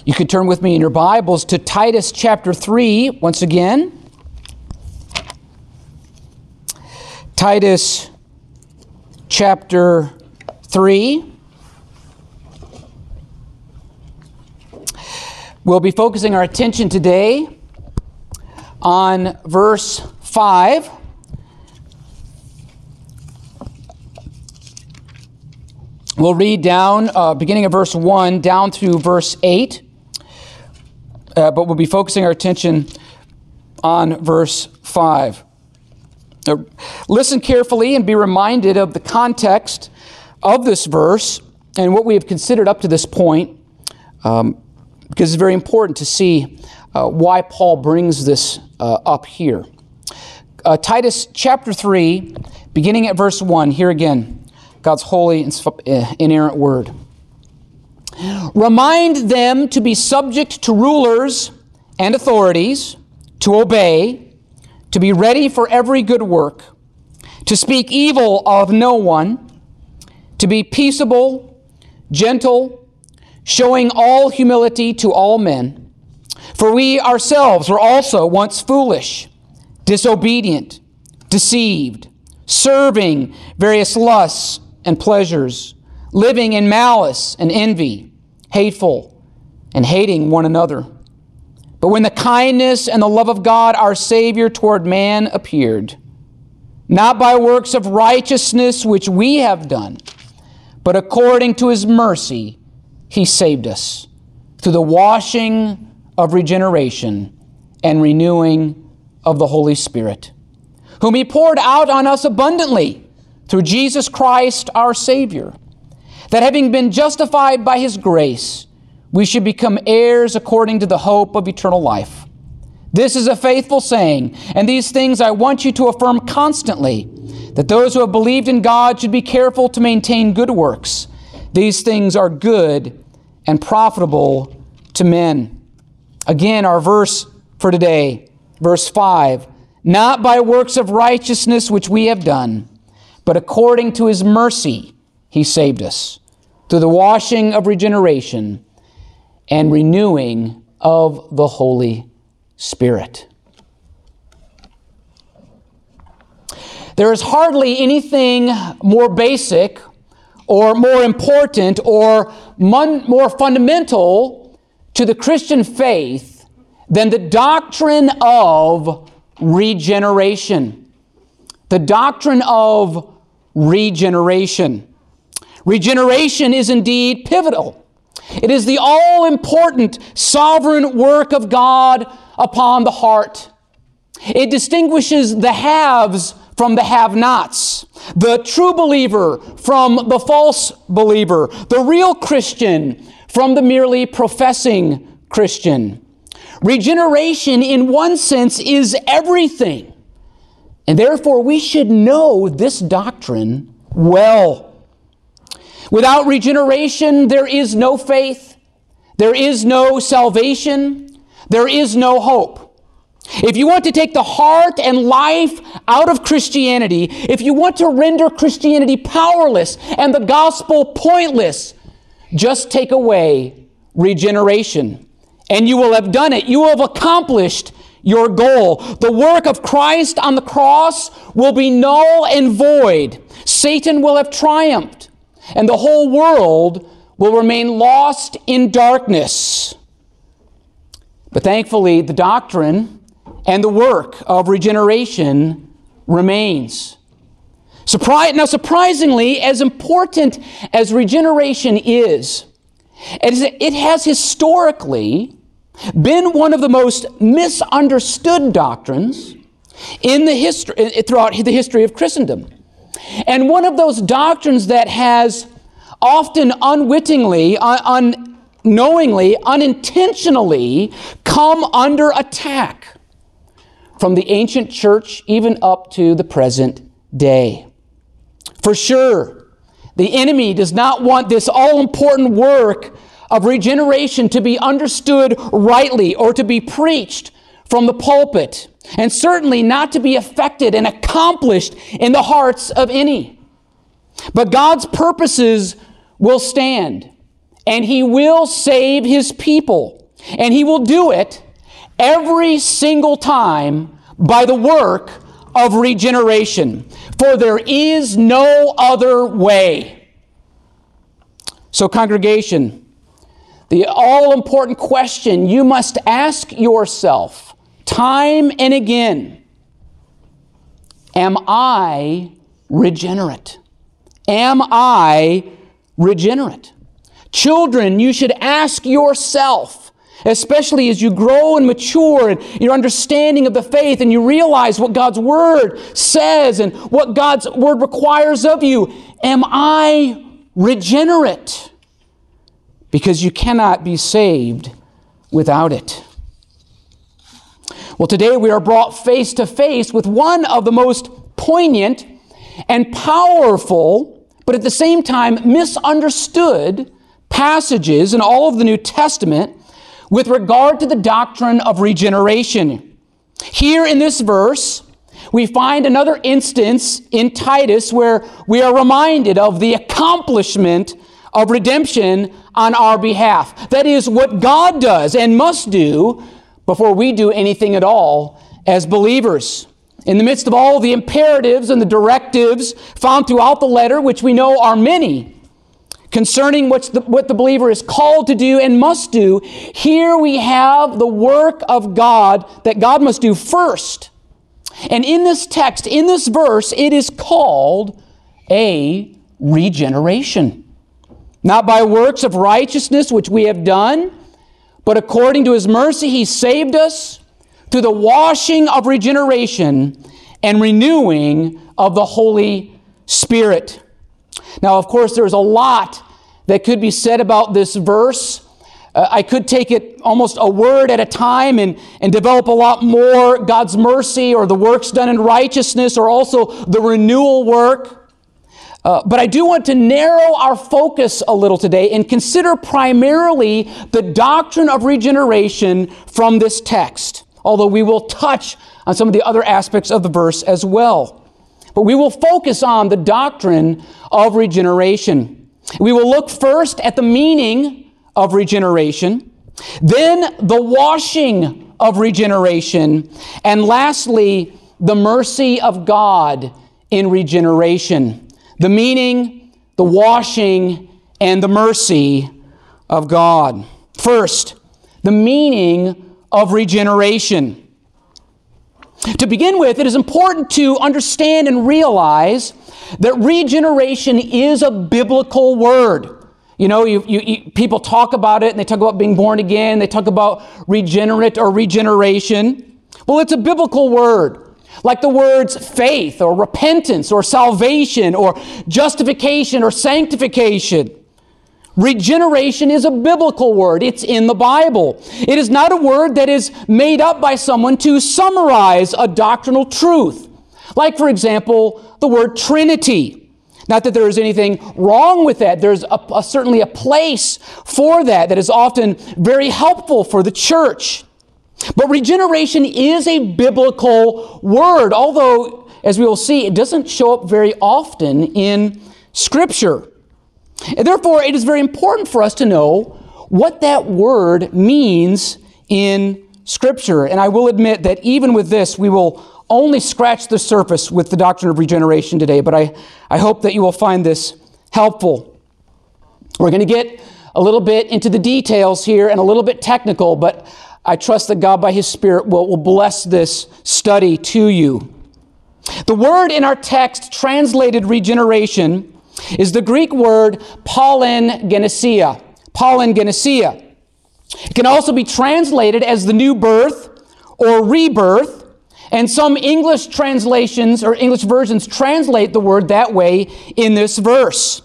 You could turn with me in your Bibles to Titus chapter 3 once again. Titus chapter 3. We'll be focusing our attention today on verse 5. We'll read down, beginning of verse 1, down through verse 8. But we'll be focusing our attention on verse 5. Listen carefully and be reminded of the context of this verse and what we have considered up to this point, because it's very important to see why Paul brings this up here. Titus chapter 3, beginning at verse 1, here again, God's holy and inerrant word. Remind them to be subject to rulers and authorities, to obey, to be ready for every good work, to speak evil of no one, to be peaceable, gentle, showing all humility to all men. For we ourselves were also once foolish, disobedient, deceived, serving various lusts and pleasures, living in malice and envy, hateful, and hating one another. But when the kindness and the love of God, our Savior, toward man appeared, not by works of righteousness which we have done, but according to His mercy, He saved us through the washing of regeneration and renewing of the Holy Spirit, whom He poured out on us abundantly through Jesus Christ our Savior, that having been justified by His grace, we should become heirs according to the hope of eternal life. This is a faithful saying, and these things I want you to affirm constantly, that those who have believed in God should be careful to maintain good works. These things are good and profitable to men. Again, our verse for today, verse 5, not by works of righteousness which we have done, but according to His mercy He saved us, through the washing of regeneration and renewing of the Holy Spirit. There is hardly anything more basic or more important or more fundamental to the Christian faith than the doctrine of regeneration. The doctrine of regeneration. Regeneration is indeed pivotal. It is the all-important sovereign work of God upon the heart. It distinguishes the haves from the have-nots, the true believer from the false believer, the real Christian from the merely professing Christian. Regeneration, in one sense, is everything. And therefore, we should know this doctrine well. Without regeneration, there is no faith, there is no salvation, there is no hope. If you want to take the heart and life out of Christianity, if you want to render Christianity powerless and the gospel pointless, just take away regeneration, and you will have done it. You will have accomplished your goal. The work of Christ on the cross will be null and void. Satan will have triumphed, and the whole world will remain lost in darkness. But thankfully, the doctrine and the work of regeneration remains. Now, surprisingly, as important as regeneration is, it has historically been one of the most misunderstood doctrines throughout the history of Christendom. And one of those doctrines that has often unwittingly, unknowingly, unintentionally come under attack from the ancient church even up to the present day. For sure, the enemy does not want this all-important work of regeneration to be understood rightly or to be preached from the pulpit, and certainly not to be effected and accomplished in the hearts of any. But God's purposes will stand, and He will save His people. And He will do it every single time by the work of regeneration. For there is no other way. So, congregation, the all-important question you must ask yourself time and again: am I regenerate? Am I regenerate? Children, you should ask yourself, especially as you grow and mature in your understanding of the faith and you realize what God's Word says and what God's Word requires of you, am I regenerate? Because you cannot be saved without it. Well, today we are brought face to face with one of the most poignant and powerful, but at the same time misunderstood passages in all of the New Testament with regard to the doctrine of regeneration. Here in this verse, we find another instance in Titus where we are reminded of the accomplishment of redemption on our behalf. That is what God does and must do before we do anything at all as believers. In the midst of all the imperatives and the directives found throughout the letter, which we know are many, concerning what the believer is called to do and must do, here we have the work of God that God must do first. And in this text, in this verse, it is called a regeneration. Not by works of righteousness which we have done, but according to His mercy He saved us through the washing of regeneration and renewing of the Holy Spirit. Now, of course, there's a lot that could be said about this verse. I could take it almost a word at a time and develop a lot more. God's mercy or the works done in righteousness or also the renewal work. But I do want to narrow our focus a little today and consider primarily the doctrine of regeneration from this text, although we will touch on some of the other aspects of the verse as well. But we will focus on the doctrine of regeneration. We will look first at the meaning of regeneration, then the washing of regeneration, and lastly, the mercy of God in regeneration. The meaning, the washing, and the mercy of God. First, the meaning of regeneration. To begin with, it is important to understand and realize that regeneration is a biblical word. You know, people talk about it, and they talk about being born again, they talk about regenerate or regeneration. Well, it's a biblical word. Like the words faith or repentance or salvation or justification or sanctification. Regeneration is a biblical word. It's in the Bible. It is not a word that is made up by someone to summarize a doctrinal truth. Like, for example, the word Trinity. Not that there is anything wrong with that. There's certainly a place for that is often very helpful for the church. But regeneration is a biblical word, although, as we will see, it doesn't show up very often in Scripture. And therefore, it is very important for us to know what that word means in Scripture. And I will admit that even with this, we will only scratch the surface with the doctrine of regeneration today, but I hope that you will find this helpful. We're going to get a little bit into the details here and a little bit technical, but I trust that God by His Spirit will bless this study to you. The word in our text translated regeneration is the Greek word palingenesia. Palingenesia. It can also be translated as the new birth or rebirth, and some English translations or English versions translate the word that way in this verse.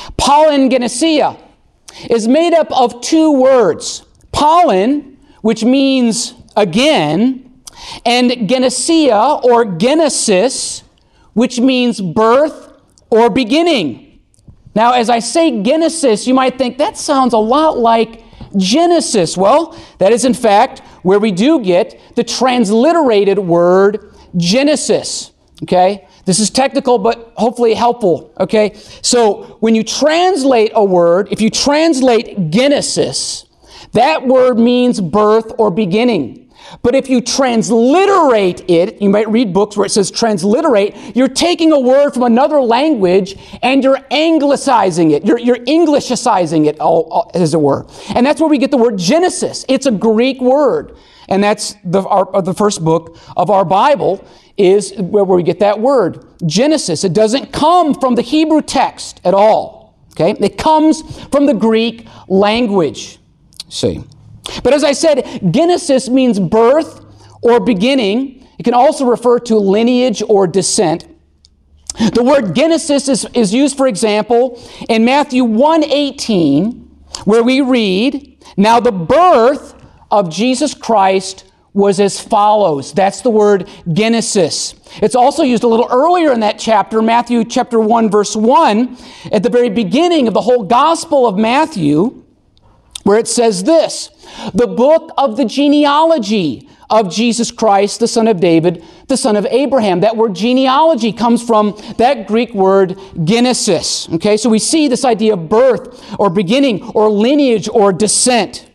Palingenesia is made up of two words. Palin, which means again, and genesia or genesis, which means birth or beginning. Now, as I say Genesis, you might think that sounds a lot like Genesis. Well, that is in fact where we do get the transliterated word Genesis. Okay? This is technical, but hopefully helpful, okay? So when you translate a word, if you translate Genesis, that word means birth or beginning. But if you transliterate it, you might read books where it says transliterate, you're taking a word from another language and you're anglicizing it. You're Englishicizing it, as it were. And that's where we get the word Genesis. It's a Greek word. And that's the first book of our Bible is where we get that word, Genesis. It doesn't come from the Hebrew text at all. Okay? It comes from the Greek language. See. But as I said, Genesis means birth or beginning. It can also refer to lineage or descent. The word Genesis is used, for example, in Matthew 1:18, where we read, "Now the birth of Jesus Christ was as follows." That's the word Genesis. It's also used a little earlier in that chapter, Matthew chapter 1, verse 1, at the very beginning of the whole Gospel of Matthew, where it says this, "The book of the genealogy of Jesus Christ, the son of David, the son of Abraham." That word genealogy comes from that Greek word Genesis. Okay, so we see this idea of birth or beginning or lineage or descent.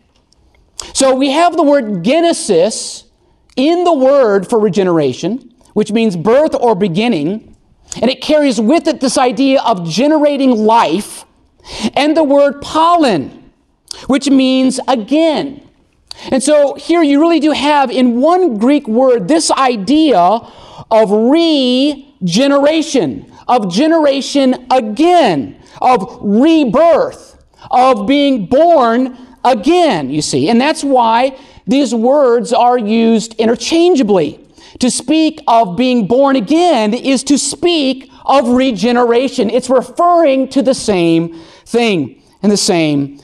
So we have the word Genesis in the word for regeneration, which means birth or beginning, and it carries with it this idea of generating life, and the word pollen, which means again. And so here you really do have in one Greek word this idea of regeneration, of generation again, of rebirth, of being born again, you see. And that's why these words are used interchangeably. To speak of being born again is to speak of regeneration. It's referring to the same thing and the same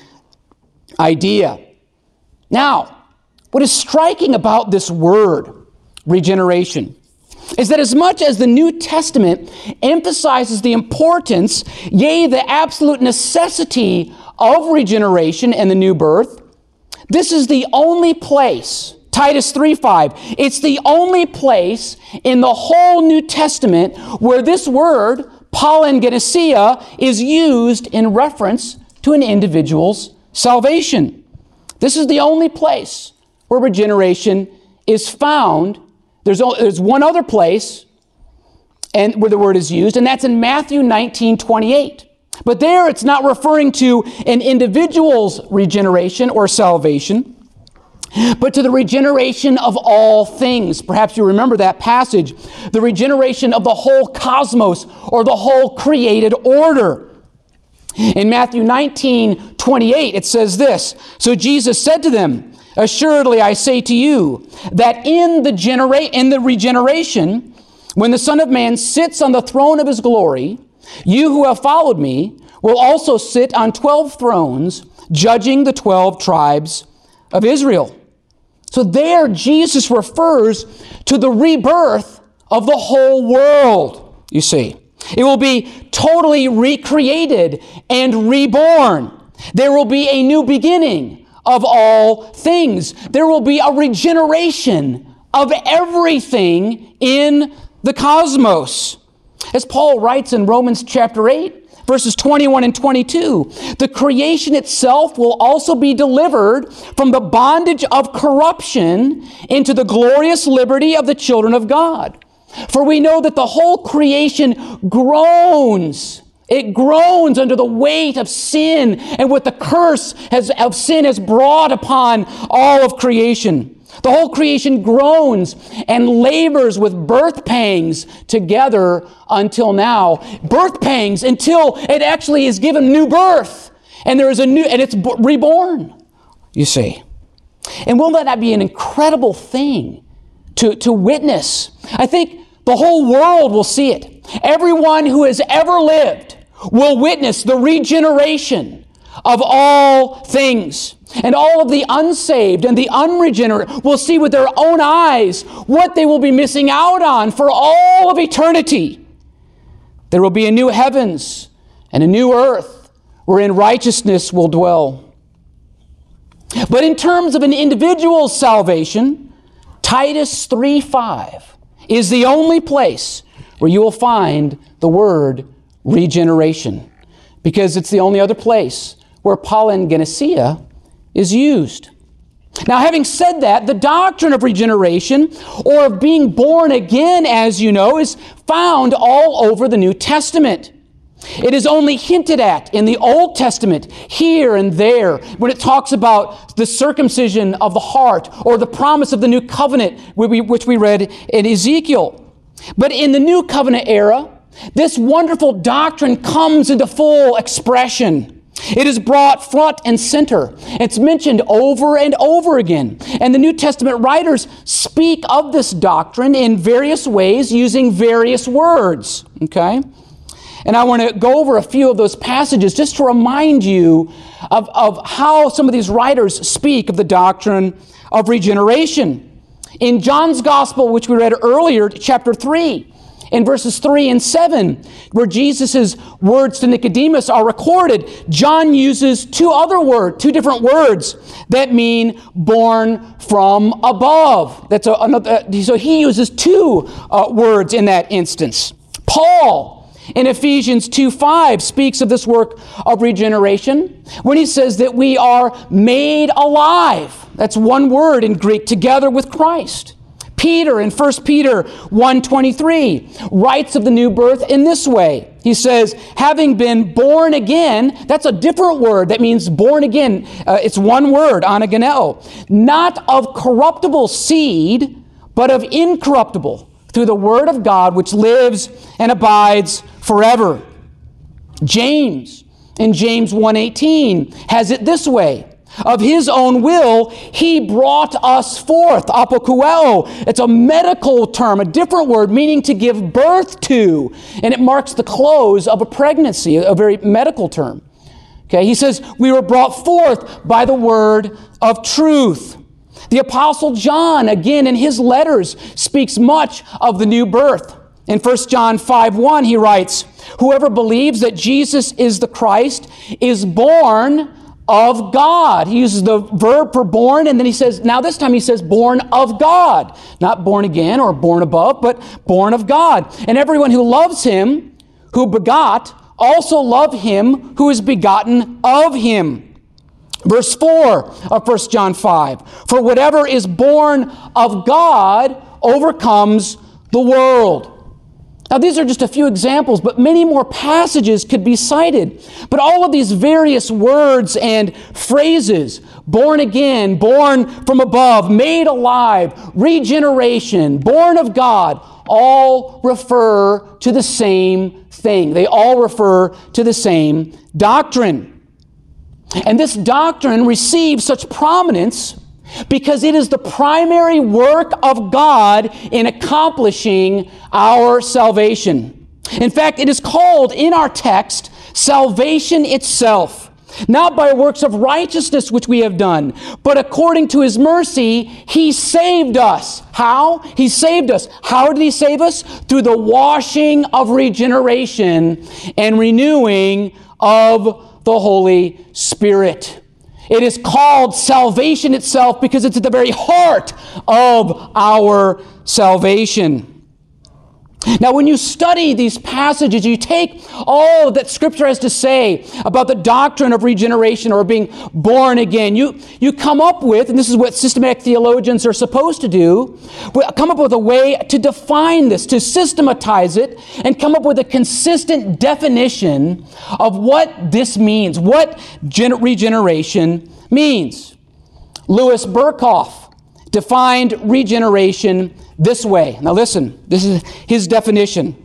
idea. Now, what is striking about this word, regeneration, is that as much as the New Testament emphasizes the importance, yea, the absolute necessity of regeneration and the new birth, this is the only place, Titus 3:5, it's the only place in the whole New Testament where this word, palingenesia, is used in reference to an individual's salvation. This is the only place where regeneration is found. There's one other place and where the word is used, and that's in Matthew 19:28. But there it's not referring to an individual's regeneration or salvation, but to the regeneration of all things. Perhaps you remember that passage, the regeneration of the whole cosmos or the whole created order. In Matthew 19:28, it says this, "So Jesus said to them, Assuredly I say to you, that in the regeneration, when the Son of Man sits on the throne of his glory, you who have followed me will also sit on 12 thrones, judging the 12 tribes of Israel." So there Jesus refers to the rebirth of the whole world, you see. It will be totally recreated and reborn. There will be a new beginning of all things. There will be a regeneration of everything in the cosmos. As Paul writes in Romans chapter 8, verses 21 and 22, the creation itself will also be delivered from the bondage of corruption into the glorious liberty of the children of God. For we know that the whole creation groans. It groans under the weight of sin and what the curse of sin has brought upon all of creation. The whole creation groans and labors with birth pangs together until now. Birth pangs until it actually is given new birth. And there is and it's reborn, you see. And will that not be an incredible thing to witness? I think the whole world will see it. Everyone who has ever lived will witness the regeneration of all things. And all of the unsaved and the unregenerate will see with their own eyes what they will be missing out on for all of eternity. There will be a new heavens and a new earth wherein righteousness will dwell. But in terms of an individual's salvation, Titus 3:5 is the only place where you will find the word regeneration, because it's the only other place where palingenesia is used. Now, having said that, the doctrine of regeneration, or of being born again, as you know, is found all over the New Testament. It is only hinted at in the Old Testament, here and there, when it talks about the circumcision of the heart, or the promise of the new covenant, which we read in Ezekiel. But in the New Covenant era, this wonderful doctrine comes into full expression. It is brought front and center. It's mentioned over and over again. And the New Testament writers speak of this doctrine in various ways using various words. Okay? And I want to go over a few of those passages just to remind you of how some of these writers speak of the doctrine of regeneration. In John's Gospel, which we read earlier, chapter 3, in verses 3 and 7, where Jesus' words to Nicodemus are recorded, John uses two different words that mean born from above. So he uses two words in that instance. Paul, in Ephesians 2:5, speaks of this work of regeneration when he says that we are made alive. That's one word in Greek, together with Christ. Peter, in 1 Peter 1:23, writes of the new birth in this way. He says, having been born again, that's a different word that means born again. It's one word, anageneo, not of corruptible seed, but of incorruptible, through the word of God, which lives and abides forever. James, in James 1:18, has it this way. Of his own will, he brought us forth. Apokueo. It's a medical term, a different word, meaning to give birth to. And it marks the close of a pregnancy, a very medical term. Okay, he says, we were brought forth by the word of truth. The Apostle John, again, in his letters, speaks much of the new birth. In 1 John 5:1, he writes, whoever believes that Jesus is the Christ is born of God. He uses the verb for born, and then he says, now this time he says born of God. Not born again or born above, but born of God. And everyone who loves him, who begot, also love him who is begotten of him. Verse 4 of 1 John 5, for whatever is born of God overcomes the world. Now, these are just a few examples, but many more passages could be cited. But all of these various words and phrases, born again, born from above, made alive, regeneration, born of God, all refer to the same thing. They all refer to the same doctrine. And this doctrine receives such prominence because it is the primary work of God in accomplishing our salvation. In fact, it is called in our text salvation itself, not by works of righteousness which we have done, but according to his mercy, he saved us. How? He saved us. How did he save us? Through the washing of regeneration and renewing of the Holy Spirit. It is called salvation itself because it's at the very heart of our salvation. Now, when you study these passages, you take all that Scripture has to say about the doctrine of regeneration or being born again. You come up with, and this is what systematic theologians are supposed to do, come up with a way to define this, to systematize it, and come up with a consistent definition of what this means, what regeneration means. Louis Berkhoff defined regeneration this way. Now listen, this is his definition.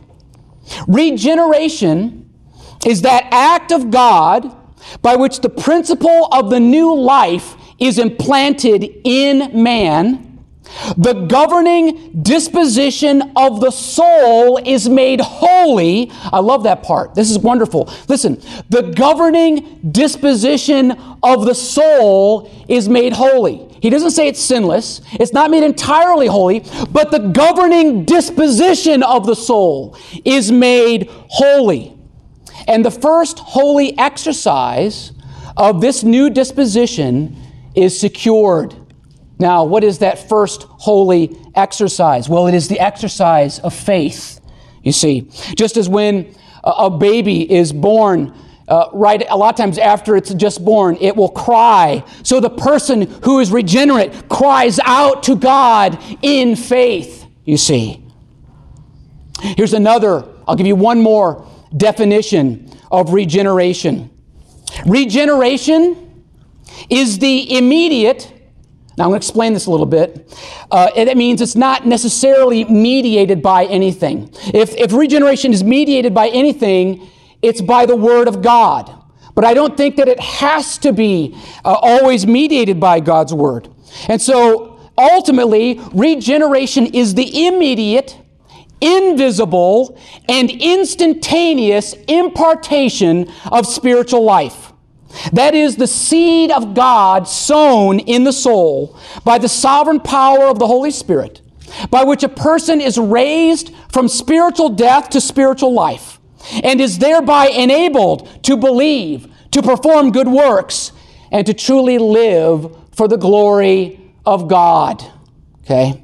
Regeneration is that act of God by which the principle of the new life is implanted in man. The governing disposition of the soul is made holy. I love that part. This is wonderful. Listen, the governing disposition of the soul is made holy. He doesn't say it's sinless. It's not made entirely holy, but the governing disposition of the soul is made holy. And the first holy exercise of this new disposition is secured. Now, what is that first holy exercise? Well, it is the exercise of faith you see. Just as when a baby is born, right, a lot of times after it's just born, it will cry. So the person who is regenerate cries out to God in faith, you see. Here's another, I'll give you one more definition of regeneration. Regeneration is the immediate, now I'm going to explain this a little bit. It means it's not necessarily mediated by anything. If regeneration is mediated by anything, it's by the Word of God. But I don't think that it has to be always mediated by God's Word. And so ultimately, regeneration is the immediate, invisible, and instantaneous impartation of spiritual life. That is the seed of God sown in the soul by the sovereign power of the Holy Spirit, by which a person is raised from spiritual death to spiritual life, and is thereby enabled to believe, to perform good works, and to truly live for the glory of God. Okay?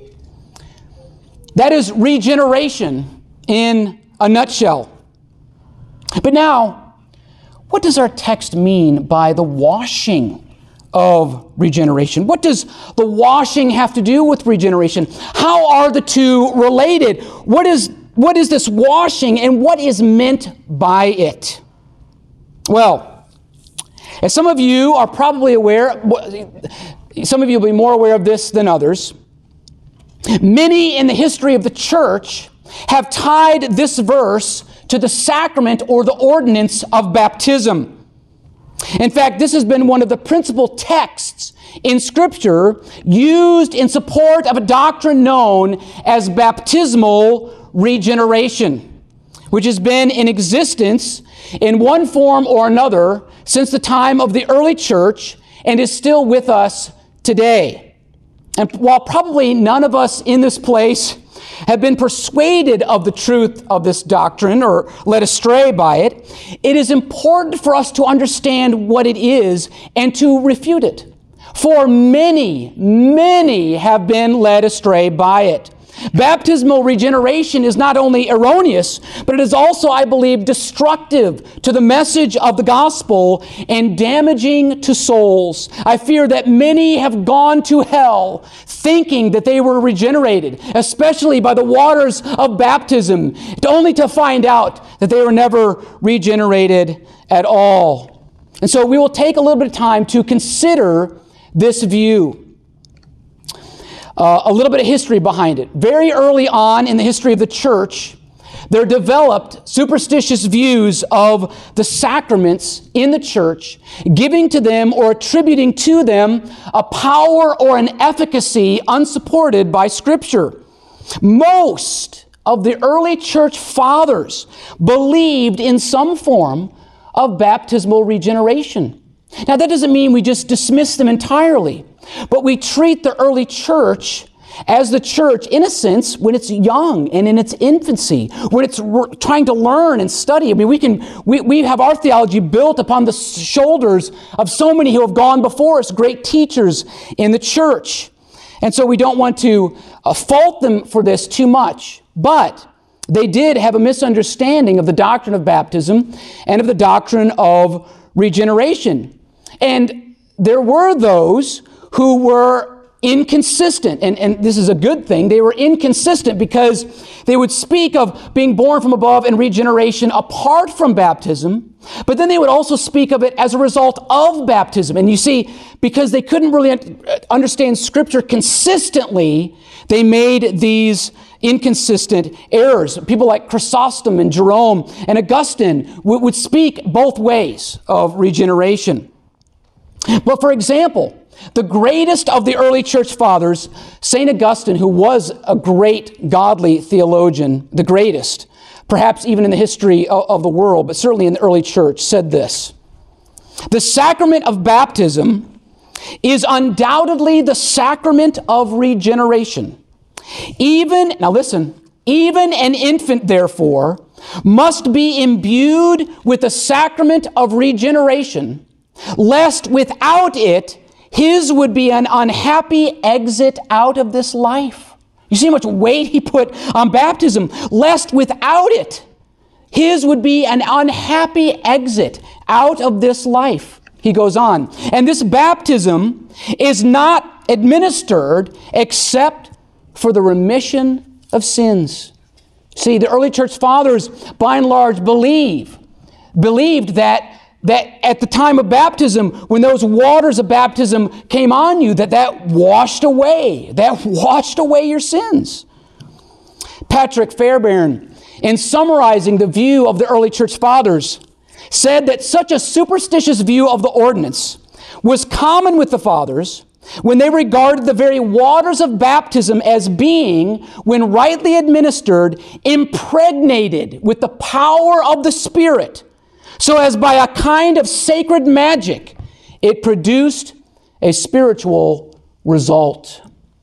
That is regeneration in a nutshell. But now, what does our text mean by the washing of regeneration? What does the washing have to do with regeneration? How are the two related? What is this washing, and what is meant by it? Well, as some of you are probably aware, some of you will be more aware of this than others, many in the history of the church have tied this verse to the sacrament or the ordinance of baptism. In fact, this has been one of the principal texts in Scripture used in support of a doctrine known as baptismal regeneration, which has been in existence in one form or another since the time of the early church and is still with us today. And while probably none of us in this place have been persuaded of the truth of this doctrine or led astray by it, it is important for us to understand what it is and to refute it. For many have been led astray by it. Baptismal regeneration is not only erroneous, but it is also, I believe, destructive to the message of the gospel and damaging to souls. I fear that many have gone to hell thinking that they were regenerated, especially by the waters of baptism, only to find out that they were never regenerated at all. And so we will take a little bit of time to consider this view. A little bit of history behind it. Very early on in the history of the church, there developed superstitious views of the sacraments in the church, giving to them or attributing to them a power or an efficacy unsupported by Scripture. Most of the early church fathers believed in some form of baptismal regeneration. Now, that doesn't mean we just dismiss them entirely, but we treat the early church as the church, in a sense, when it's young and in its infancy, when it's trying to learn and study. I mean, we have our theology built upon the shoulders of so many who have gone before us, great teachers in the church. And so we don't want to fault them for this too much. But they did have a misunderstanding of the doctrine of baptism and of the doctrine of regeneration. And there were those who were inconsistent, and this is a good thing. They were inconsistent because they would speak of being born from above and regeneration apart from baptism, but then they would also speak of it as a result of baptism. And you see, because they couldn't really understand Scripture consistently, they made these inconsistent errors. People like Chrysostom and Jerome and Augustine would speak both ways of regeneration. But for example, the greatest of the early church fathers, St. Augustine, who was a great godly theologian, the greatest, perhaps even in the history of the world, but certainly in the early church, said this: "The sacrament of baptism is undoubtedly the sacrament of regeneration. Now listen, even an infant, therefore, must be imbued with the sacrament of regeneration, lest without it his would be an unhappy exit out of this life." You see how much weight he put on baptism, lest without it, his would be an unhappy exit out of this life. He goes on. And this baptism is not administered except for the remission of sins. See, the early church fathers, by and large, believed that at the time of baptism, when those waters of baptism came on you, that washed away your sins. Patrick Fairbairn, in summarizing the view of the early church fathers, said that such a superstitious view of the ordinance was common with the fathers when they regarded the very waters of baptism as being, when rightly administered, impregnated with the power of the Spirit, so as by a kind of sacred magic, it produced a spiritual result.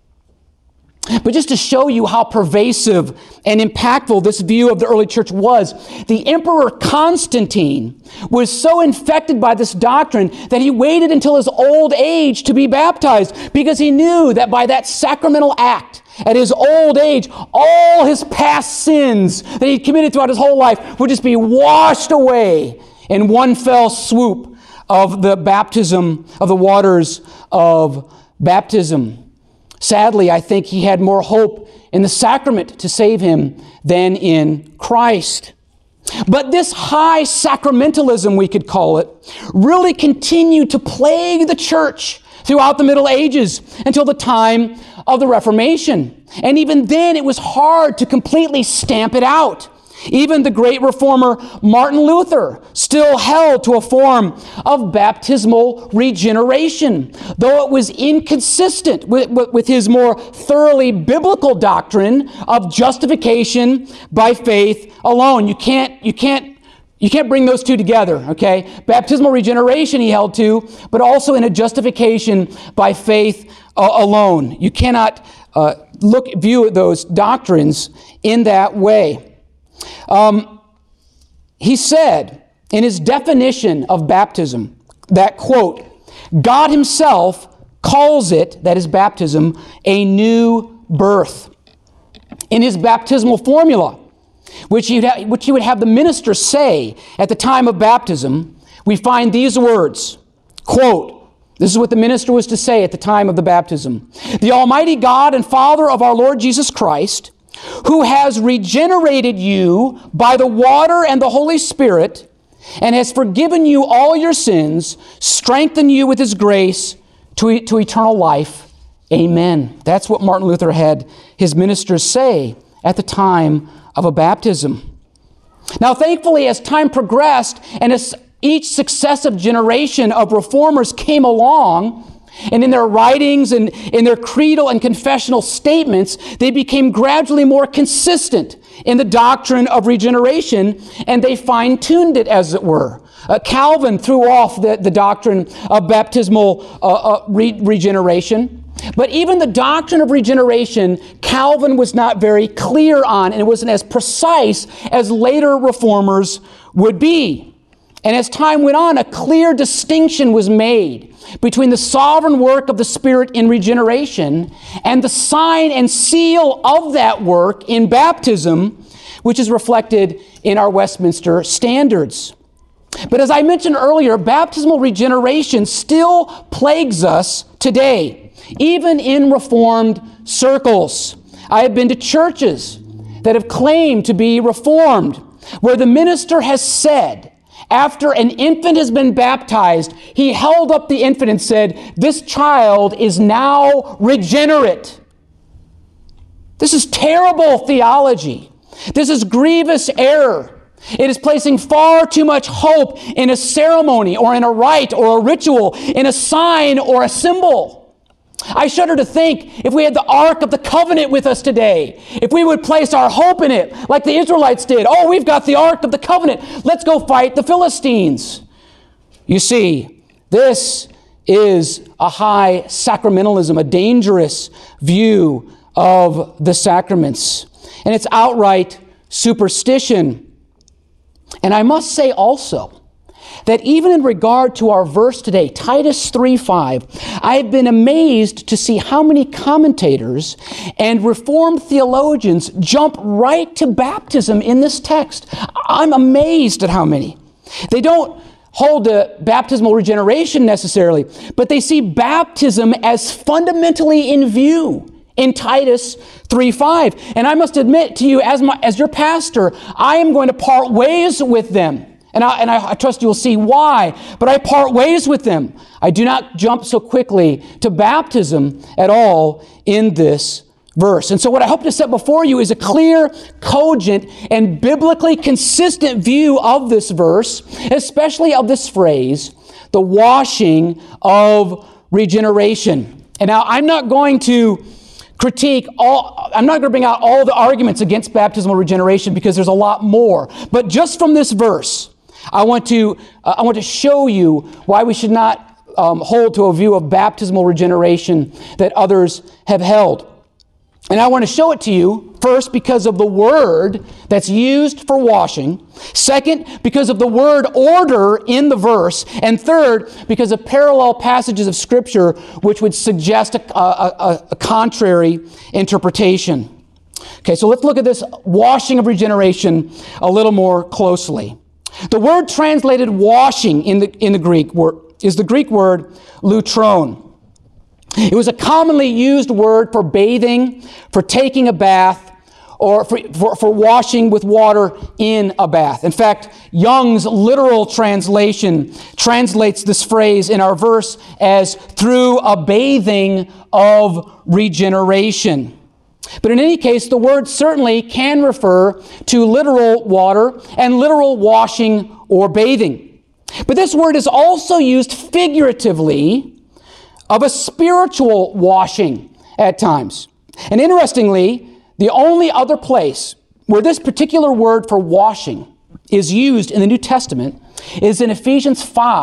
But just to show you how pervasive and impactful this view of the early church was, the Emperor Constantine was so infected by this doctrine that he waited until his old age to be baptized, because he knew that by that sacramental act, at his old age, all his past sins that he'd committed throughout his whole life would just be washed away in one fell swoop of the baptism, of the waters of baptism. Sadly, I think he had more hope in the sacrament to save him than in Christ. But this high sacramentalism, we could call it, really continued to plague the church throughout the Middle Ages until the time of the Reformation. And even then, it was hard to completely stamp it out. Even the great reformer Martin Luther still held to a form of baptismal regeneration, though it was inconsistent with his more thoroughly biblical doctrine of justification by faith alone. You can't bring those two together, okay? Baptismal regeneration he held to, but also in a justification by faith alone. You cannot view those doctrines in that way. He said in his definition of baptism that, quote, God himself calls it, that is baptism, a new birth. In his baptismal formula, which he would have the minister say at the time of baptism, we find these words, quote, this is what the minister was to say at the time of the baptism. The Almighty God and Father of our Lord Jesus Christ, who has regenerated you by the water and the Holy Spirit, and has forgiven you all your sins, strengthen you with his grace to eternal life. Amen. That's what Martin Luther had his ministers say at the time of a baptism. Now, thankfully, as time progressed and as each successive generation of reformers came along, and in their writings and in their creedal and confessional statements, they became gradually more consistent in the doctrine of regeneration, and they fine-tuned it, as it were. Calvin threw off the doctrine of baptismal regeneration. But even the doctrine of regeneration, Calvin was not very clear on, and it wasn't as precise as later reformers would be. And as time went on, a clear distinction was made between the sovereign work of the Spirit in regeneration and the sign and seal of that work in baptism, which is reflected in our Westminster standards. But as I mentioned earlier, baptismal regeneration still plagues us today, even in Reformed circles. I have been to churches that have claimed to be Reformed, where the minister has said, after an infant has been baptized, he held up the infant and said, "This child is now regenerate." This is terrible theology. This is grievous error. It is placing far too much hope in a ceremony or in a rite or a ritual, in a sign or a symbol. I shudder to think if we had the Ark of the Covenant with us today, if we would place our hope in it like the Israelites did. Oh, we've got the Ark of the Covenant. Let's go fight the Philistines. You see, this is a high sacramentalism, a dangerous view of the sacraments. And it's outright superstition. And I must say also that even in regard to our verse today, Titus 3:5, I've been amazed to see how many commentators and Reformed theologians jump right to baptism in this text. I'm amazed at how many. They don't hold to baptismal regeneration necessarily, but they see baptism as fundamentally in view in Titus 3:5. And I must admit to you, as your pastor, I am going to part ways with them. And I trust you'll see why, but I part ways with them. I do not jump so quickly to baptism at all in this verse. And so what I hope to set before you is a clear, cogent, and biblically consistent view of this verse, especially of this phrase, the washing of regeneration. And now I'm not going to I'm not going to bring out all the arguments against baptismal regeneration because there's a lot more. But just from this verse, I want to show you why we should not hold to a view of baptismal regeneration that others have held. And I want to show it to you, first, because of the word that's used for washing. Second, because of the word order in the verse. And third, because of parallel passages of Scripture which would suggest a contrary interpretation. Okay, so let's look at this washing of regeneration a little more closely. The word translated washing in the Greek is the Greek word lutron. It was a commonly used word for bathing, for taking a bath, or for washing with water in a bath. In fact, Young's literal translation translates this phrase in our verse as through a bathing of regeneration. But in any case, the word certainly can refer to literal water and literal washing or bathing. But this word is also used figuratively of a spiritual washing at times. And interestingly, the only other place where this particular word for washing is used in the New Testament is in Ephesians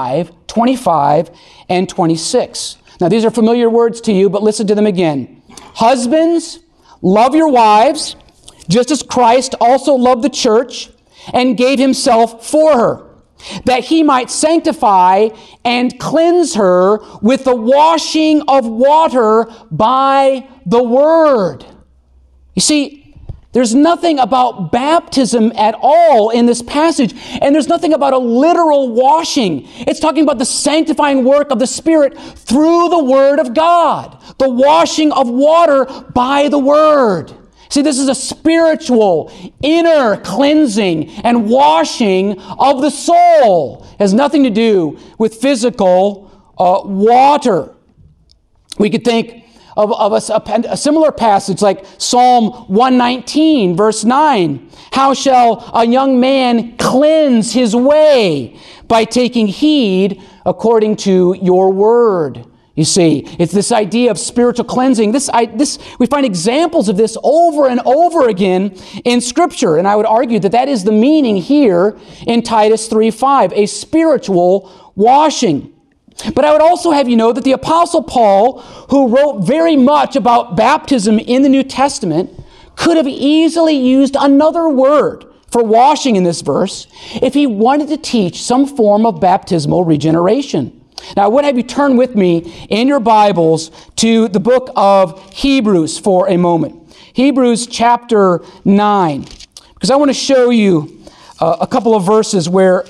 5:25 and 26. Now, these are familiar words to you, but listen to them again. Husbands, love your wives, just as Christ also loved the church and gave himself for her, that he might sanctify and cleanse her with the washing of water by the word. You see, there's nothing about baptism at all in this passage, and there's nothing about a literal washing. It's talking about the sanctifying work of the Spirit through the Word of God, the washing of water by the Word. See, this is a spiritual, inner cleansing and washing of the soul. It has nothing to do with physical water. We could think of a similar passage like Psalm 119, verse 9. How shall a young man cleanse his way? By taking heed according to your word. You see, it's this idea of spiritual cleansing. We find examples of this over and over again in Scripture. And I would argue that is the meaning here in Titus 3:5, a spiritual washing. But I would also have you know that the Apostle Paul, who wrote very much about baptism in the New Testament, could have easily used another word for washing in this verse if he wanted to teach some form of baptismal regeneration. Now, I would have you turn with me in your Bibles to the book of Hebrews for a moment. Hebrews chapter 9, because I want to show you a couple of verses where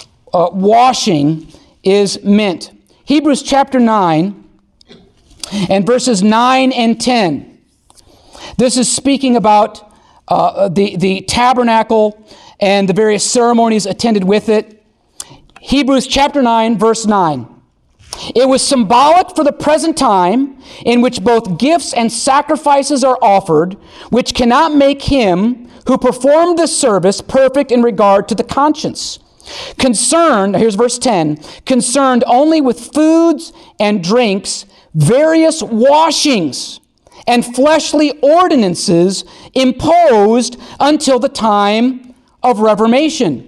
washing is meant. Hebrews chapter 9 and verses 9 and 10. This is speaking about the tabernacle and the various ceremonies attended with it. Hebrews chapter 9, verse 9. It was symbolic for the present time in which both gifts and sacrifices are offered, which cannot make him who performed the service perfect in regard to the conscience. Concerned, here's verse 10, concerned only with foods and drinks, various washings, and fleshly ordinances imposed until the time of Reformation.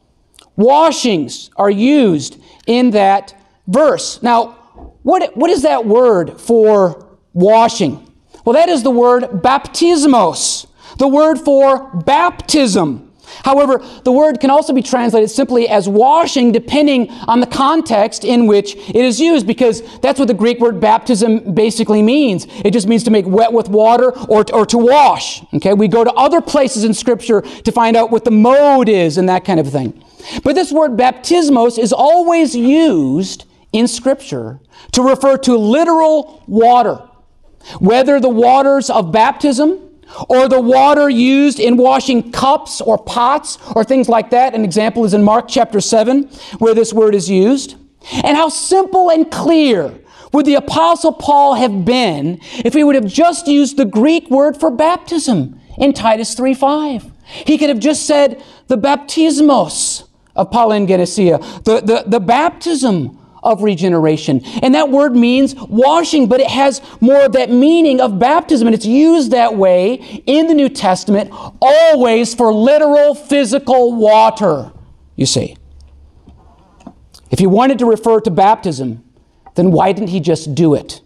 Washings are used in that verse. Now, what is that word for washing? Well, that is the word baptismos, the word for baptism. However, the word can also be translated simply as washing, depending on the context in which it is used, because that's what the Greek word baptism basically means. It just means to make wet with water or to wash. Okay, we go to other places in Scripture to find out what the mode is and that kind of thing. But this word baptismos is always used in Scripture to refer to literal water, whether the waters of baptism or the water used in washing cups or pots or things like that. An example is in Mark chapter 7, where this word is used. And how simple and clear would the Apostle Paul have been if he would have just used the Greek word for baptism in Titus 3:5. He could have just said the baptismos of palingenesia, the baptism of regeneration. And that word means washing, but it has more of that meaning of baptism, and it's used that way in the New Testament, always for literal physical water, you see. If he wanted to refer to baptism, then why didn't he just do it?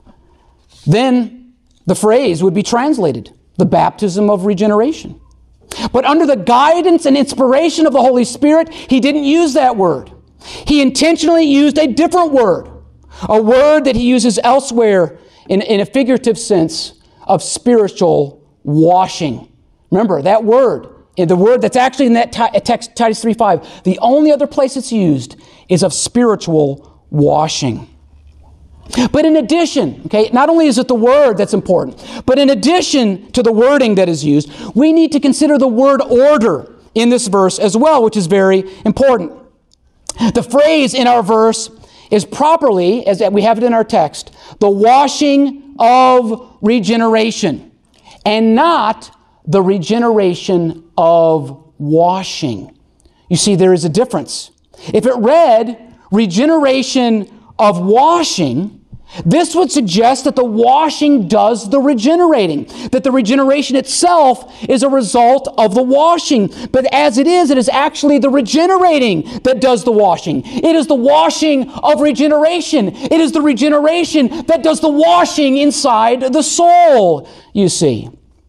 Then the phrase would be translated, the baptism of regeneration. But under the guidance and inspiration of the Holy Spirit, he didn't use that word. He intentionally used a different word, a word that he uses elsewhere in a figurative sense of spiritual washing. Remember, that word, the word that's actually in that text, Titus 3:5, the only other place it's used is of spiritual washing. But in addition, okay, not only is it the word that's important, but in addition to the wording that is used, we need to consider the word order in this verse as well, which is very important. The phrase in our verse is properly, as we have it in our text, the washing of regeneration, and not the regeneration of washing. You see, there is a difference. If it read regeneration of washing, this would suggest that the washing does the regenerating, that the regeneration itself is a result of the washing. But as it is actually the regenerating that does the washing. It is the washing of regeneration. It is the regeneration that does the washing inside the soul, you see.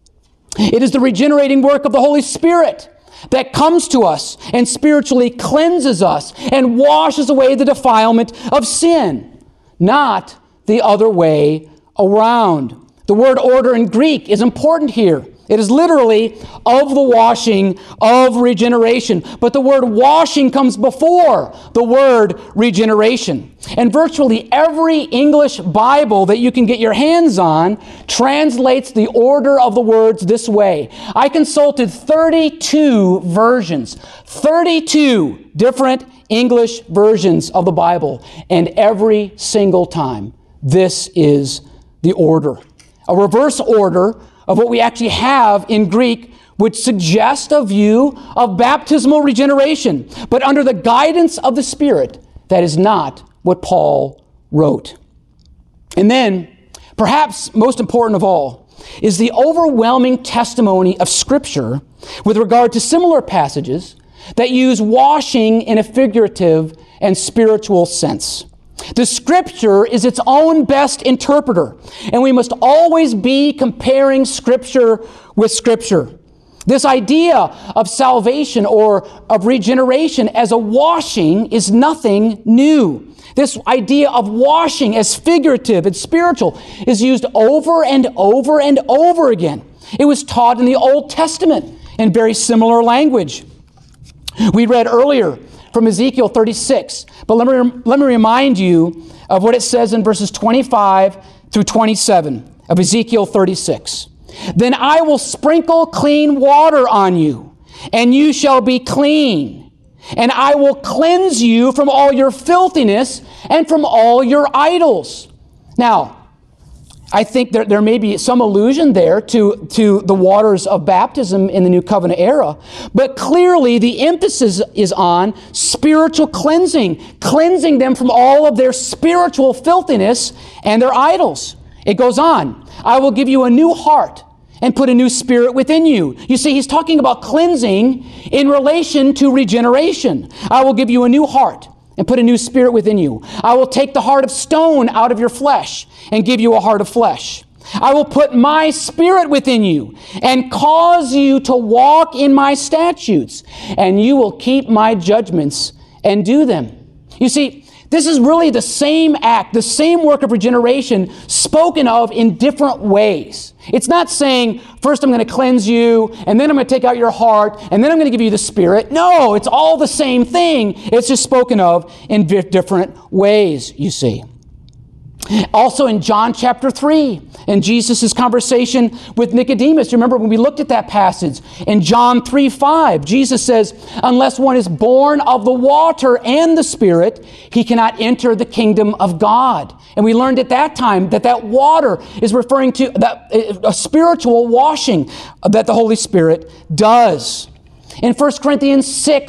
It is the regenerating work of the Holy Spirit that comes to us and spiritually cleanses us and washes away the defilement of sin, not the other way around. The word order in Greek is important here. It is literally of the washing of regeneration. But the word washing comes before the word regeneration. And virtually every English Bible that you can get your hands on translates the order of the words this way. I consulted 32 versions, 32 different English versions of the Bible, and every single time, this is the order. A reverse order of what we actually have in Greek would suggest a view of baptismal regeneration. But under the guidance of the Spirit, that is not what Paul wrote. And then, perhaps most important of all, is the overwhelming testimony of Scripture with regard to similar passages that use washing in a figurative and spiritual sense. The Scripture is its own best interpreter, and we must always be comparing Scripture with Scripture. This idea of salvation or of regeneration as a washing is nothing new. This idea of washing as figurative and spiritual is used over and over and over again. It was taught in the Old Testament in very similar language. We read earlier from Ezekiel 36. But let me remind you of what it says in verses 25 through 27 of Ezekiel 36. Then I will sprinkle clean water on you, and you shall be clean. And I will cleanse you from all your filthiness and from all your idols. Now, I think there may be some allusion there to the waters of baptism in the New Covenant era, but clearly the emphasis is on spiritual cleansing them from all of their spiritual filthiness and their idols. It goes on, I will give you a new heart and put a new spirit within you. You see, he's talking about cleansing in relation to regeneration. I will give you a new heart and put a new spirit within you. I will take the heart of stone out of your flesh and give you a heart of flesh. I will put my Spirit within you and cause you to walk in my statutes, and you will keep my judgments and do them. You see, this is really the same act, the same work of regeneration spoken of in different ways. It's not saying, first I'm going to cleanse you, and then I'm going to take out your heart, and then I'm going to give you the Spirit. No, it's all the same thing. It's just spoken of in different ways, you see. Also in John chapter 3, in Jesus' conversation with Nicodemus, remember when we looked at that passage, in John 3:5, Jesus says, unless one is born of the water and the Spirit, he cannot enter the kingdom of God. And we learned at that time that that water is referring to a spiritual washing that the Holy Spirit does. In 1 Corinthians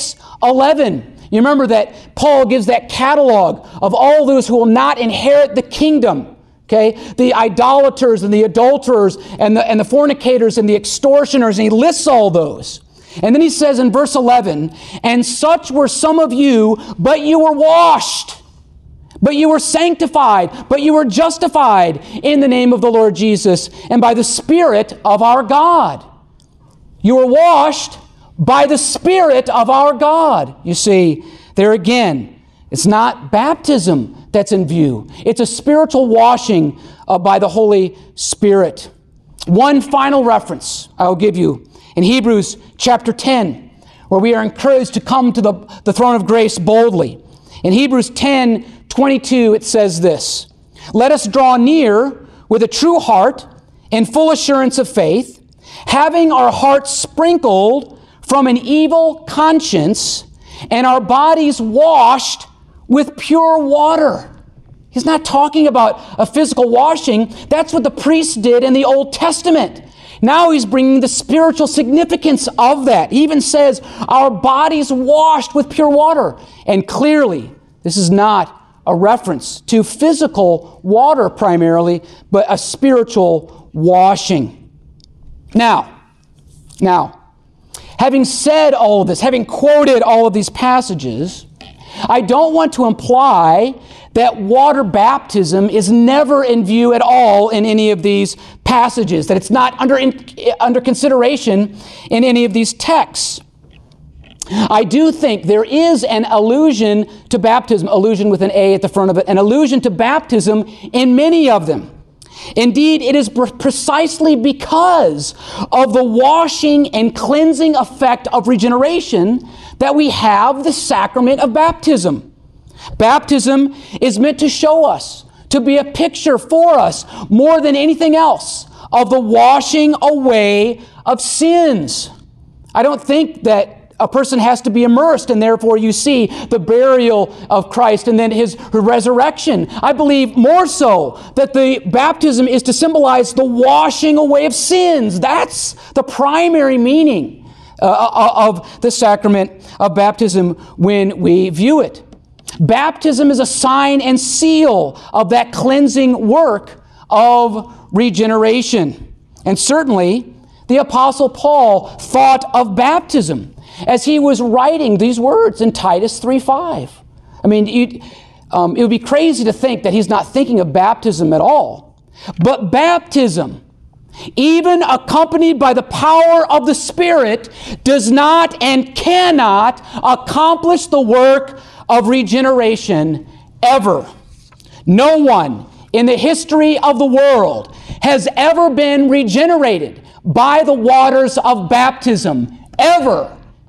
6:11, you remember that Paul gives that catalog of all those who will not inherit the kingdom. Okay? The idolaters and the adulterers and the fornicators and the extortioners, and he lists all those. And then he says in verse 11, and such were some of you, but you were washed, but you were sanctified, but you were justified in the name of the Lord Jesus and by the Spirit of our God. You were washed by the Spirit of our God. You see, there again, it's not baptism that's in view. It's a spiritual washing by the Holy Spirit. One final reference I'll give you in Hebrews chapter 10, where we are encouraged to come to the throne of grace boldly. In Hebrews 10:22, it says this, let us draw near with a true heart in full assurance of faith, having our hearts sprinkled from an evil conscience and our bodies washed with pure water. He's not talking about a physical washing. That's what the priests did in the Old Testament. Now he's bringing the spiritual significance of that. He even says our bodies washed with pure water. And clearly, this is not a reference to physical water primarily, but a spiritual washing. Now, having said all of this, having quoted all of these passages, I don't want to imply that water baptism is never in view at all in any of these passages, that it's not under consideration in any of these texts. I do think there is an allusion to baptism, allusion with an A at the front of it, an allusion to baptism in many of them. Indeed, it is precisely because of the washing and cleansing effect of regeneration that we have the sacrament of baptism. Baptism is meant to show us, to be a picture for us, more than anything else, of the washing away of sins. I don't think that a person has to be immersed, and therefore you see the burial of Christ and then his resurrection. I believe more so that the baptism is to symbolize the washing away of sins. That's the primary meaning of the sacrament of baptism when we view it. Baptism is a sign and seal of that cleansing work of regeneration. And certainly, the Apostle Paul thought of baptism as he was writing these words in Titus 3:5. I mean, it would be crazy to think that he's not thinking of baptism at all. But baptism, even accompanied by the power of the Spirit, does not and cannot accomplish the work of regeneration ever. No one in the history of the world has ever been regenerated by the waters of baptism, ever.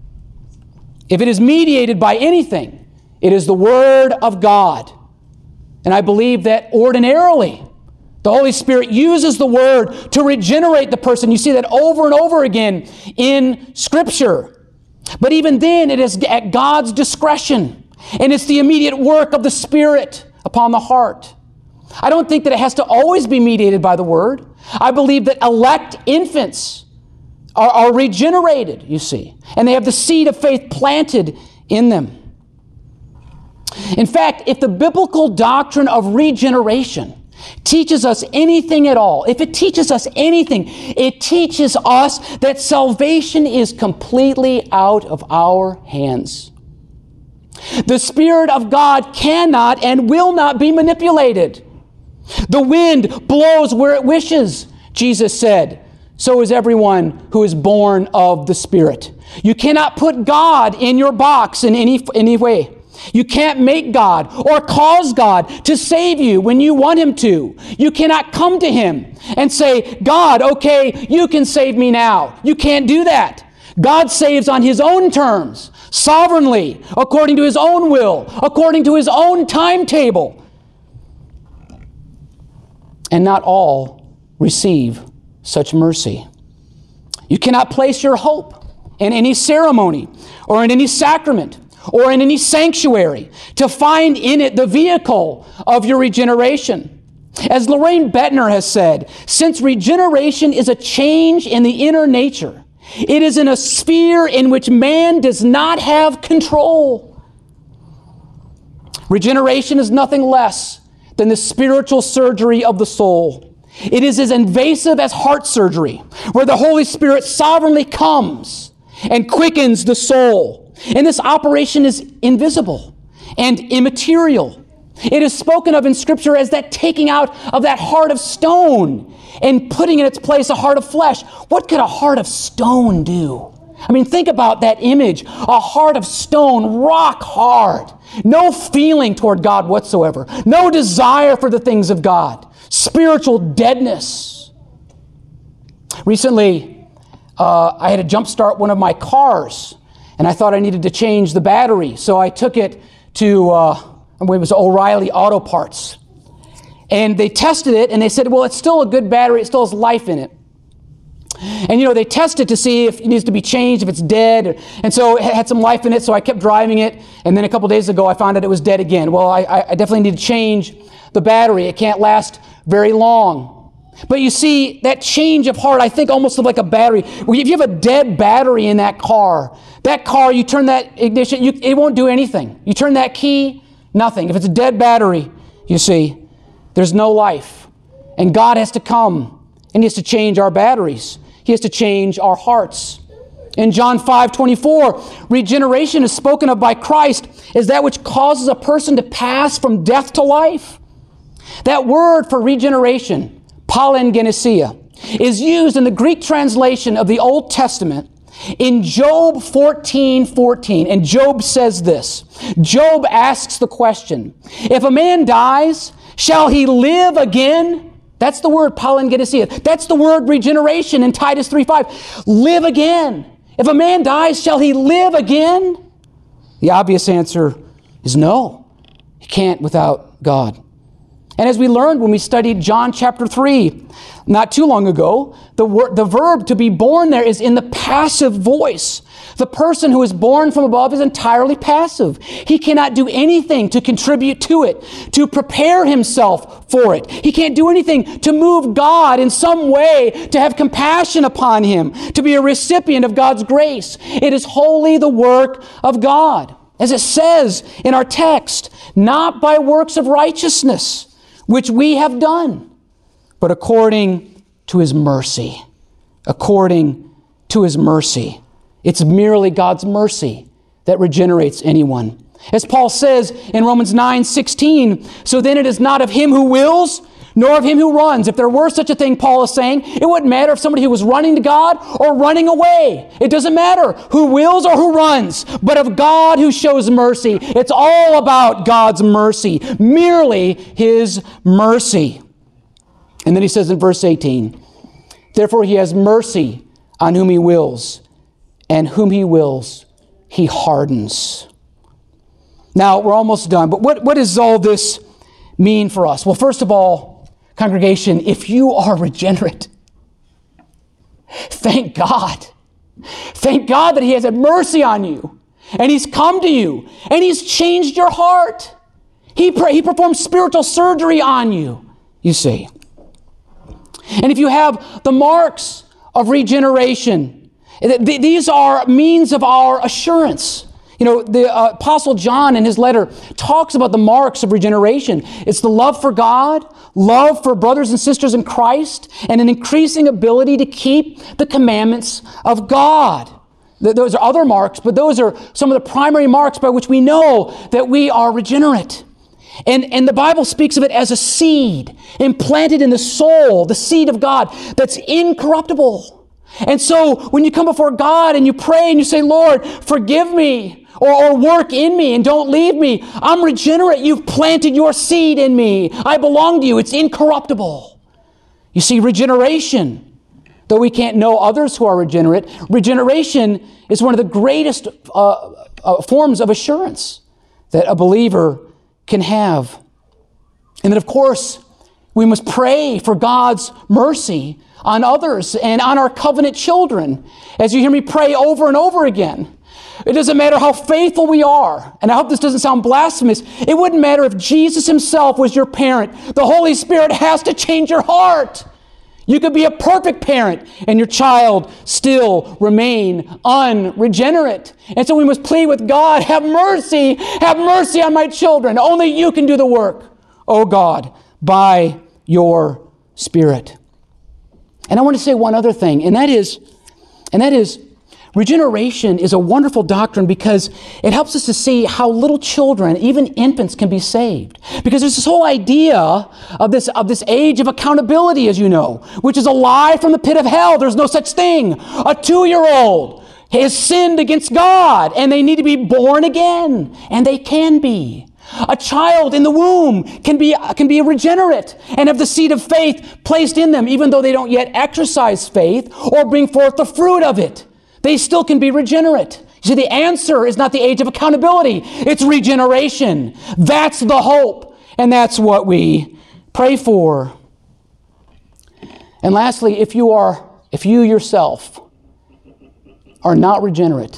If it is mediated by anything, it is the Word of God. And I believe that ordinarily, the Holy Spirit uses the Word to regenerate the person. You see that over and over again in Scripture. But even then, it is at God's discretion. And it's the immediate work of the Spirit upon the heart. I don't think that it has to always be mediated by the Word. I believe that elect infants are regenerated, you see. And they have the seed of faith planted in them. In fact, if the biblical doctrine of regeneration teaches us anything at all, if it teaches us anything, it teaches us that salvation is completely out of our hands. The Spirit of God cannot and will not be manipulated. The wind blows where it wishes, Jesus said. So is everyone who is born of the Spirit. You cannot put God in your box in any way. You can't make God or cause God to save you when you want Him to. You cannot come to Him and say, God, okay, you can save me now. You can't do that. God saves on His own terms, sovereignly, according to His own will, according to His own timetable. And not all receive such mercy. You cannot place your hope in any ceremony or in any sacrament or in any sanctuary to find in it the vehicle of your regeneration. As Lorraine Bettner has said, since regeneration is a change in the inner nature, it is in a sphere in which man does not have control. Regeneration is nothing less than the spiritual surgery of the soul. It is as invasive as heart surgery, where the Holy Spirit sovereignly comes and quickens the soul. And this operation is invisible and immaterial. It is spoken of in Scripture as that taking out of that heart of stone and putting in its place a heart of flesh. What could a heart of stone do? I mean, think about that image. A heart of stone, rock hard. No feeling toward God whatsoever. No desire for the things of God. Spiritual deadness. Recently, I had to jump start one of my cars, and I thought I needed to change the battery. So I took it to, it was O'Reilly Auto Parts. And they tested it, and they said, well, it's still a good battery. It still has life in it. And, they tested to see if it needs to be changed, if it's dead. And so it had some life in it, so I kept driving it. And then a couple days ago, I found out it was dead again. Well, I definitely need to change the battery. It can't last very long. But you see, that change of heart, I think almost like a battery. If you have a dead battery in that car, you turn that ignition, it won't do anything. You turn that key, nothing. If it's a dead battery, you see, there's no life. And God has to come, and He has to change our batteries. He has to change our hearts. In John 5:24, regeneration is spoken of by Christ as that which causes a person to pass from death to life. That word for regeneration, palingenesia, is used in the Greek translation of the Old Testament in Job 14:14. And Job says this. Job asks the question, if a man dies, shall he live again? That's the word palingenesia. That's the word regeneration in Titus 3:5. Live again. If a man dies, shall he live again? The obvious answer is no. He can't without God. And as we learned when we studied John chapter 3, not too long ago, the verb to be born there is in the passive voice. The person who is born from above is entirely passive. He cannot do anything to contribute to it, to prepare himself for it. He can't do anything to move God in some way, to have compassion upon him, to be a recipient of God's grace. It is wholly the work of God. As it says in our text, not by works of righteousness, which we have done, but according to His mercy. According to His mercy. It's merely God's mercy that regenerates anyone. As Paul says in Romans 9:16, so then it is not of him who wills, nor of him who runs. If there were such a thing, Paul is saying, it wouldn't matter if somebody who was running to God or running away. It doesn't matter who wills or who runs, but of God who shows mercy. It's all about God's mercy, merely His mercy. And then he says in verse 18, therefore He has mercy on whom He wills, and whom He wills, He hardens. Now, we're almost done, but what does all this mean for us? Well, first of all, congregation, if you are regenerate, thank God. Thank God that He has had mercy on you, and He's come to you, and He's changed your heart. He performed spiritual surgery on you, you see. And if you have the marks of regeneration, these are means of our assurance. The Apostle John in his letter talks about the marks of regeneration. It's the love for God, love for brothers and sisters in Christ, and an increasing ability to keep the commandments of God. Those are other marks, but those are some of the primary marks by which we know that we are regenerate. And the Bible speaks of it as a seed implanted in the soul, the seed of God that's incorruptible. And so when you come before God and you pray and you say, Lord, forgive me or work in me and don't leave me, I'm regenerate. You've planted your seed in me. I belong to you. It's incorruptible. You see, regeneration, though we can't know others who are regenerate, regeneration is one of the greatest forms of assurance that a believer can have. And then, of course, we must pray for God's mercy on others and on our covenant children. As you hear me pray over and over again, it doesn't matter how faithful we are, and I hope this doesn't sound blasphemous, it wouldn't matter if Jesus himself was your parent. The Holy Spirit has to change your heart. You could be a perfect parent and your child still remain unregenerate. And so we must plead with God, have mercy on my children. Only you can do the work, oh God, by your Spirit. And I want to say one other thing, and that is regeneration is a wonderful doctrine because it helps us to see how little children, even infants, can be saved. Because there's this whole idea of this age of accountability, as you know, which is a lie from the pit of hell. There's no such thing. A 2-year-old has sinned against God, and they need to be born again, and they can be. A child in the womb can be regenerate and have the seed of faith placed in them, even though they don't yet exercise faith or bring forth the fruit of it. They still can be regenerate. You see, the answer is not the age of accountability. It's regeneration. That's the hope. And that's what we pray for. And lastly, if you yourself are not regenerate,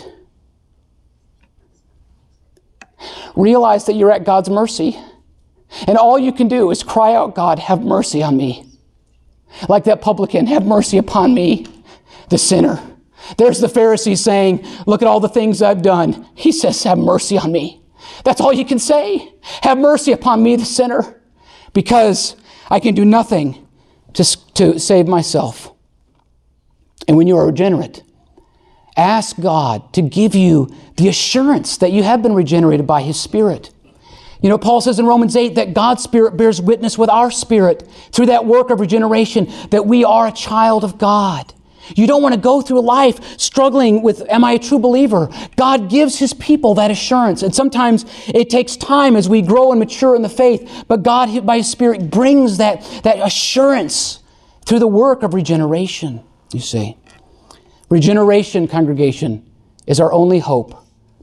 realize that you're at God's mercy. And all you can do is cry out, God, have mercy on me. Like that publican, have mercy upon me, the sinner. There's the Pharisee saying, look at all the things I've done. He says, have mercy on me. That's all you can say. Have mercy upon me, the sinner, because I can do nothing to save myself. And when you are regenerate, ask God to give you the assurance that you have been regenerated by His Spirit. You know, Paul says in Romans 8 that God's Spirit bears witness with our spirit through that work of regeneration that we are a child of God. You don't want to go through life struggling with, am I a true believer? God gives His people that assurance. And sometimes it takes time as we grow and mature in the faith. But God, by His Spirit, brings that assurance through the work of regeneration, you see. Regeneration, congregation, is our only hope.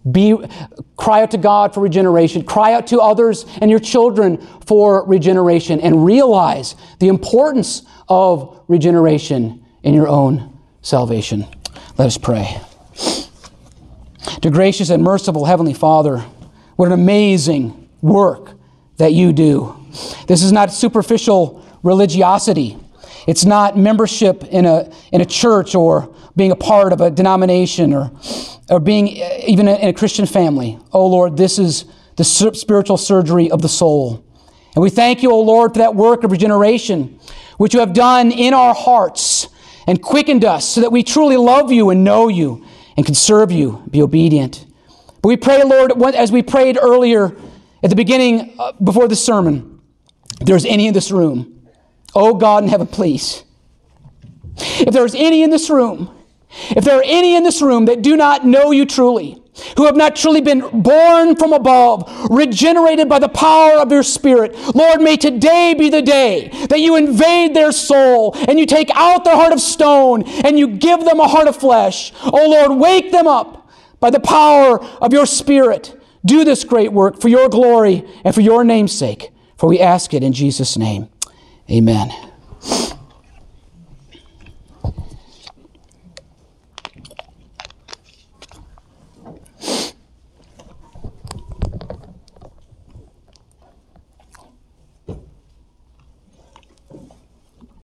Cry out to God for regeneration. Cry out to others and your children for regeneration. And realize the importance of regeneration in your own salvation. Let us pray. Dear gracious and merciful Heavenly Father, what an amazing work that you do. This is not superficial religiosity. It's not membership in a church or being a part of a denomination or being even in a Christian family. Oh Lord, this is the spiritual surgery of the soul. And we thank you, oh Lord, for that work of regeneration, which you have done in our hearts and quickened us so that we truly love you and know you and can serve you, be obedient. But we pray, Lord, as we prayed earlier at the beginning before the sermon, if there's any in this room, oh God in heaven, please. If there's any in this room, if there are any in this room that do not know you truly, who have not truly been born from above, regenerated by the power of your Spirit, Lord, may today be the day that you invade their soul and you take out their heart of stone and you give them a heart of flesh. Oh Lord, wake them up by the power of your Spirit. Do this great work for your glory and for your name's sake. For we ask it in Jesus' name. Amen.